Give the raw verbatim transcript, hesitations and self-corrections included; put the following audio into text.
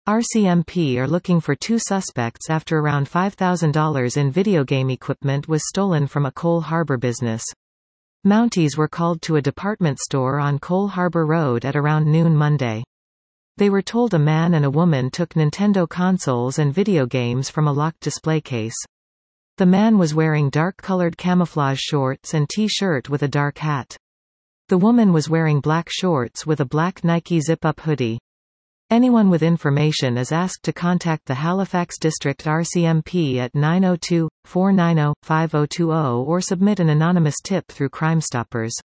R C M P are looking for two suspects after around five thousand dollars in videogame equipment was stolen from a Cole Harbour business. Mounties were called to a department store on Cole Harbour Road at around noon Monday. They were told a man and a woman took Nintendo consoles and video games from a locked display case. The man was wearing dark-colored camouflage shorts and T-shirt with a dark hat. The woman was wearing black shorts with a black Nike zip-up hoodie. Anyone with information is asked to contact the Halifax District R C M P at nine oh two, four nine oh, five oh two oh or submit an anonymous tip through Crime Stoppers.